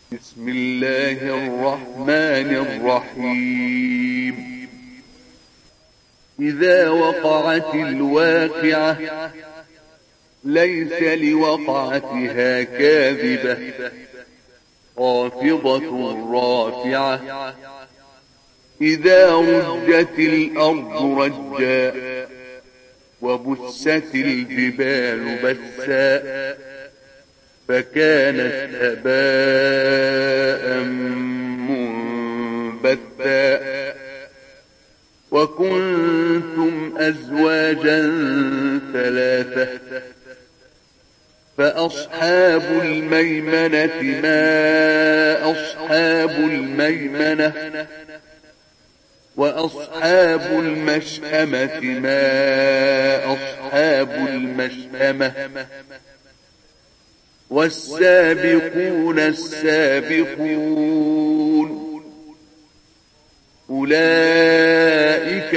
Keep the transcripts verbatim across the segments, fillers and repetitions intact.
بسم الله الرحمن الرحيم. إذا وقعت الواقعة ليس لوقعتها كاذبة خافضة رافعة إذا رجت الأرض رجا وبست الجبال بسا فكانت هباء منبثا وكنتم أزواجا ثلاثة فأصحاب الميمنة ما أصحاب الميمنة وأصحاب المشأمة ما أصحاب المشأمة والسابقون السابقون أولئك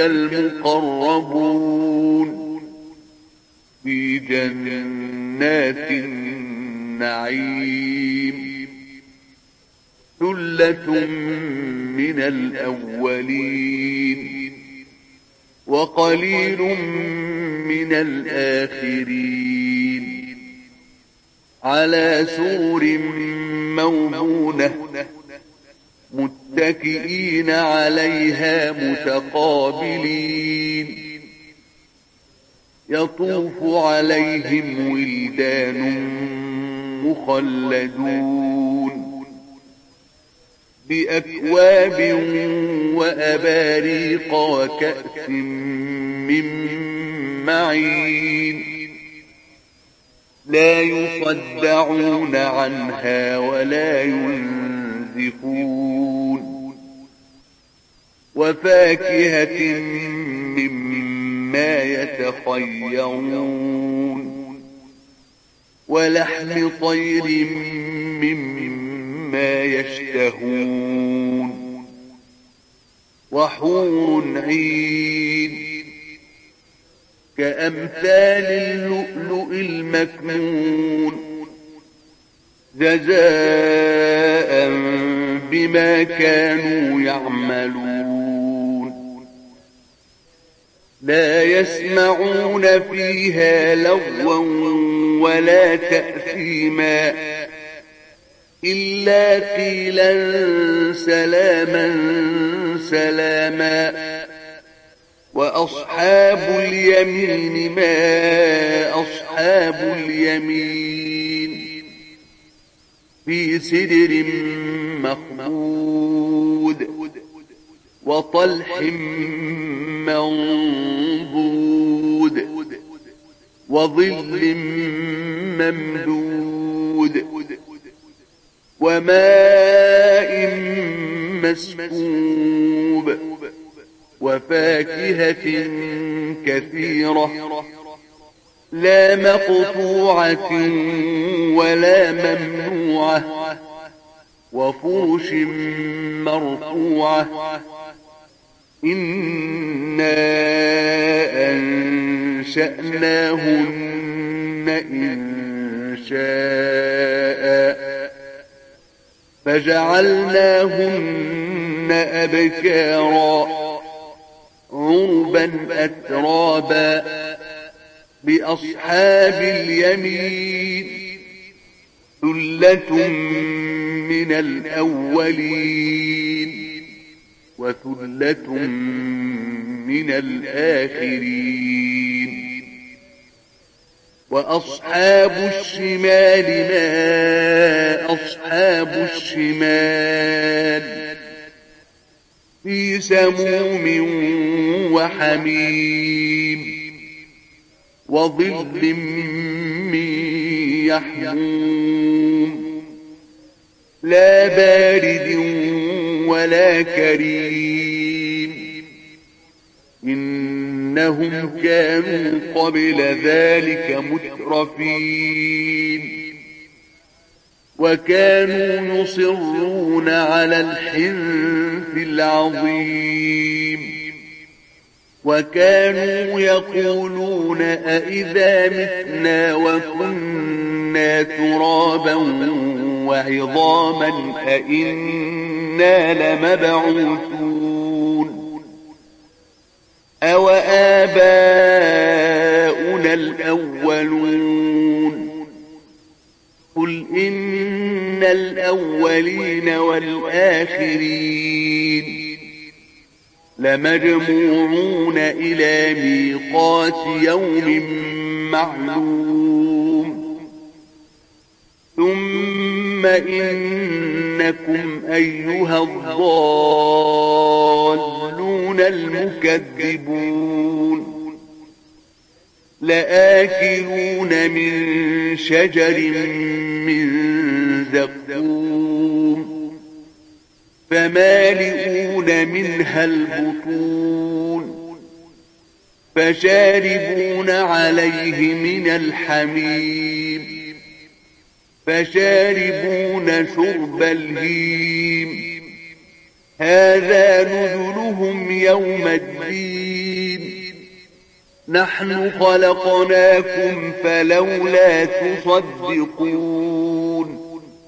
المقربون في جنات النعيم ثلة من الأولين وقليل من الآخرين على سرر موضونة متكئين عليها متقابلين يطوف عليهم ولدان مخلدون بأكواب وأباريق وكأس من معين لا يصدعون عنها ولا ينزفون وفاكهة مما يتخيرون ولحم طير مما يشتهون وحور عين كأمثال اللؤلؤ المكنون جزاء بما كانوا يعملون لا يسمعون فيها لغوا ولا تأثيما إلا قيلا سلاما سلاما وأصحاب اليمين ما أصحاب اليمين في سدر مخضود وطلح منضود وظل ممدود وماء مسكوب وفاكهة كثيرة لا مقطوعة ولا ممنوعة وفرش مرفوعة إنا أنشأناهن إن شاء فجعلناهن أبكارا عربا أترابا بأصحاب اليمين ثلة من الأولين وثلة من الآخرين وأصحاب الشمال ما أصحاب الشمال في سموم وحميم وظل من يحموم لا بارد ولا كريم إنهم كانوا قبل ذلك مترفين وكانوا يصرون على الحنث العظيم وكانوا يقولون أئذا متنا وكنا ترابا وعظاما أئنا لمبعوثون أو آباؤنا الأولون قل إن الأولين والآخرين لمجموعون إلى ميقات يوم معلوم ثم إنكم أيها الضالون المكذبون لآكلون من شجر من زقوم فمالئون منها البطون فشاربون عليه من الحميم فشاربون شرب الهيم هذا نزلهم يوم الدين نحن خلقناكم فلولا تصدقون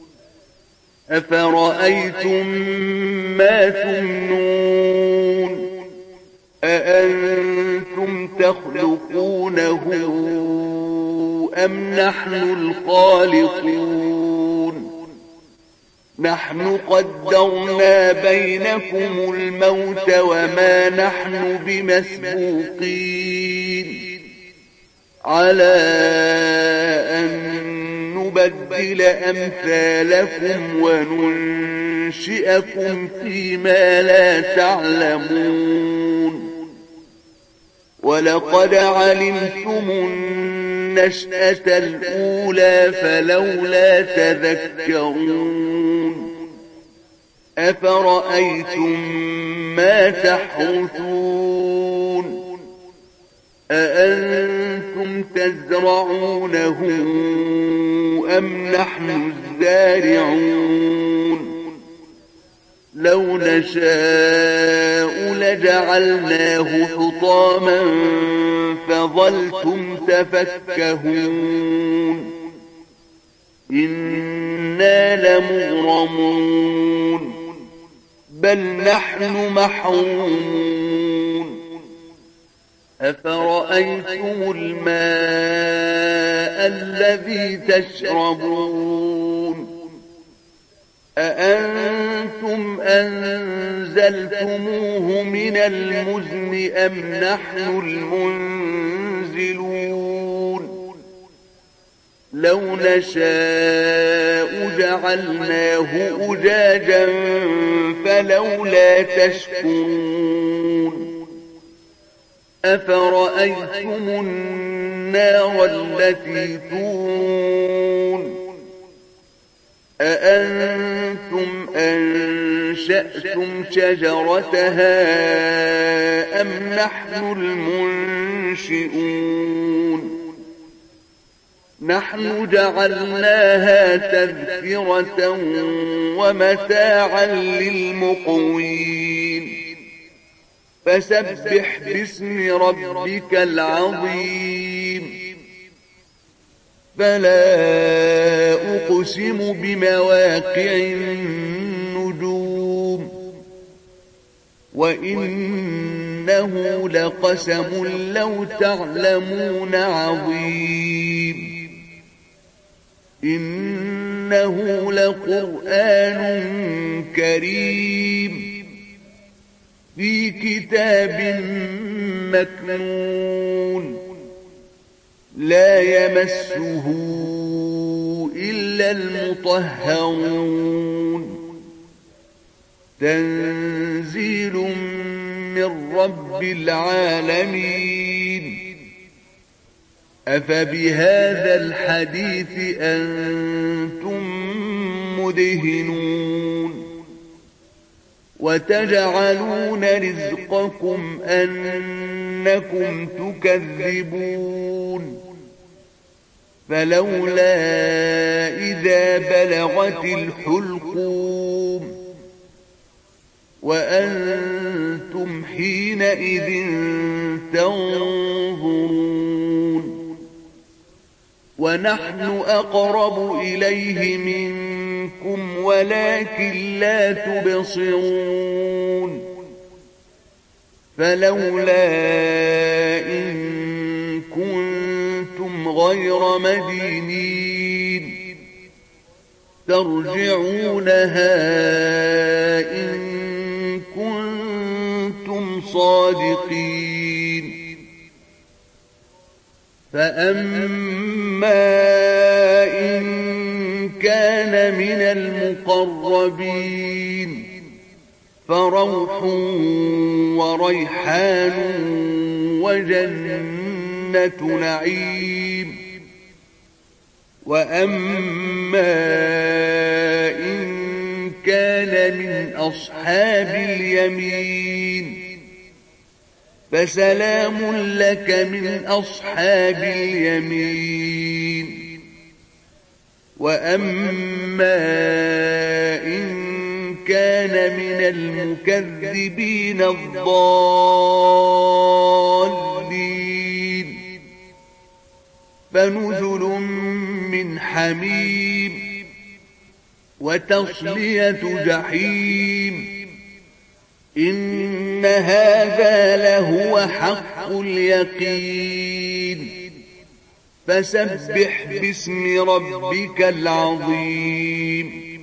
أفرأيتم ما تمنون أأنتم تخلقونه أم نحن الخالقون نحن قدرنا بينكم الموت وما نحن بمسبوقين على أن نبدل أمثالكم وننشئكم فيما لا تعلمون ولقد علمتم النشأة الأولى فلولا تذكرون أفرأيتم ما تحرثون أأنتم تزرعونه أم نحن الزارعون لو نشاء لجعلناه حطاما فظلتم تفكهون إنا لمغرمون بل نحن محرومون أفرأيتم الماء الذي تشربون أأنتم أنزلتموه من المزن أم نحن المنزلون لو نشاء جعلناه أجاجا فلولا تشكرون أفرأيتم النار التي تورون أأنتم أنشأتم شجرتها أم نحن المنشئون نحن جعلناها تذكرة ومتاعا للمقوين فسبح باسم ربك العظيم فلا أقسم بمواقع النجوم وإنه لقسم لو تعلمون عظيم إنه لقرآن كريم في كتاب مكنون لا يمسه إلا المطهرون تنزيل من رب العالمين أفبهذا الحديث أنتم مدهنون وتجعلون رزقكم أنكم تكذبون فلولا إذا بلغت الحلقوم وأنتم حينئذ تنظرون ونحن أقرب إليه منكم منكم ولكن لا تبصرون فلولا إن كنتم غير مدينين ترجعونها إن كنتم صادقين فأما إن كان من المقربين فروح وريحان وجنة نعيم وأما إن كان من أصحاب اليمين فسلام لك من أصحاب اليمين وأما إن كان من المكذبين الضالين فنزل من حميم وتصلية جحيم إن هذا لهو حق اليقين فسبح باسم ربك العظيم